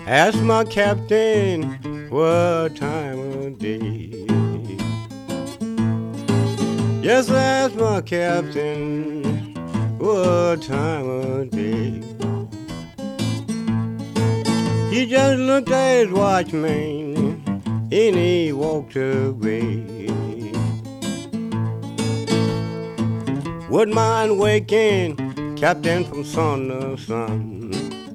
Ask my captain what time of day. Just ask my captain what time of day. He just looked at his watchman and he walked away. Wouldn't mind waking captain from sun to sun.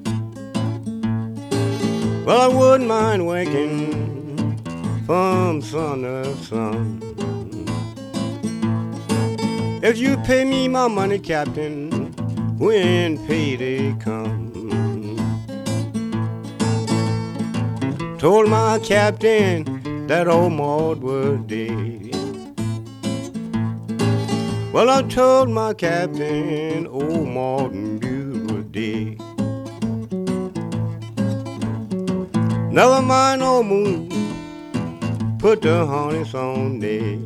Well, I wouldn't mind waking from sun to sun. If you pay me my money, captain, when payday comes. Told my captain that old Maud was dead. Well, I told my captain old Maud Butte was dead. Never mind, old moon, put the harness on there.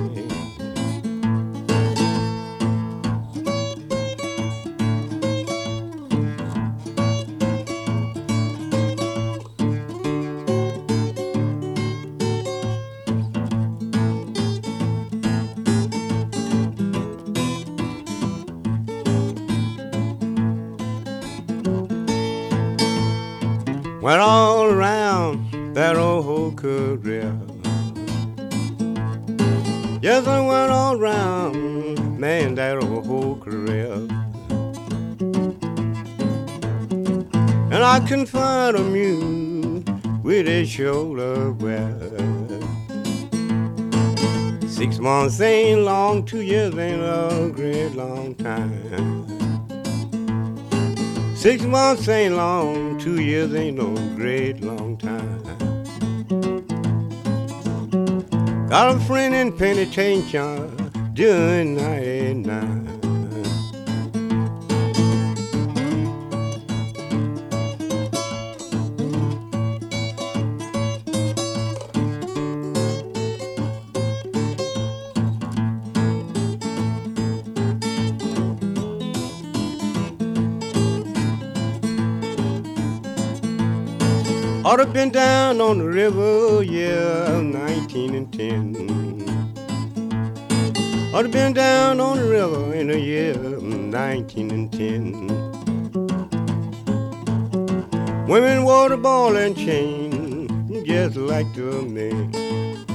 Went all around that old career. Yes, I went all around, man, that old career. And I couldn't find a mule with his shoulder wear. 6 months ain't long, 2 years ain't a great long time. 6 months ain't long, 2 years ain't no great long time. Got a friend in penitentiary doing 99. Ought to been down on the river, yeah, 1910. Ought to been down on the river in the year 1910. Women wore the ball and chain, just like the men.